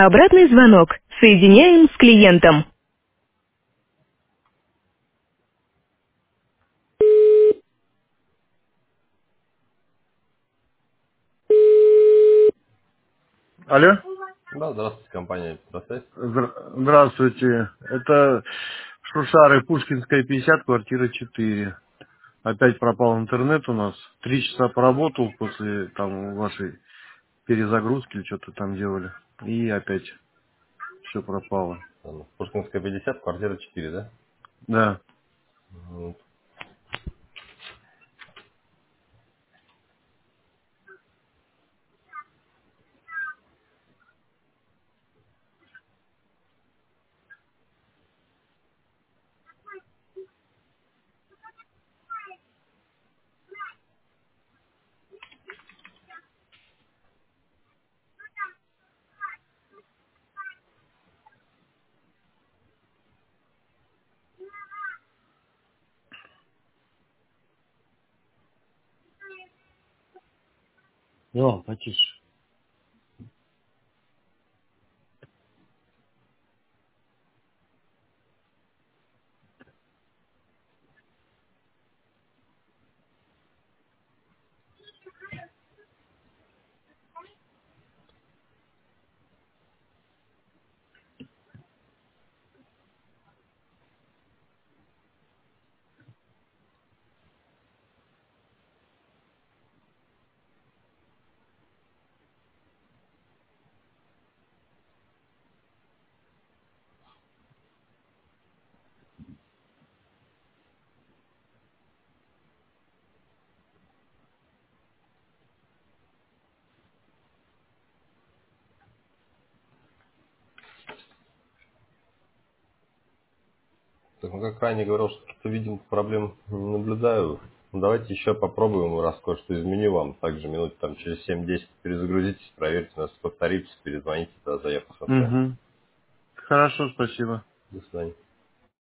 Обратный звонок. Соединяем с клиентом. Алло? Да, здравствуйте, компания «Процесс». Здравствуйте. Это Шушары, Пушкинская, 50, квартира 4. Опять пропал интернет у нас. 3 часа поработал после там вашей перезагрузки или что-то там делали. И опять все пропало. Пушкинская, 50, квартира 4, да? Да. Вот. Да, потише. Так, ну, как ранее говорил, что каких-то видимых проблем не наблюдаю. Ну, давайте еще попробуем, раз кое-что изменю вам. Также минут там через 7-10 перезагрузитесь, проверьте нас, повторите, перезвоните, тогда заявку составим. Угу. Хорошо, спасибо. До свидания.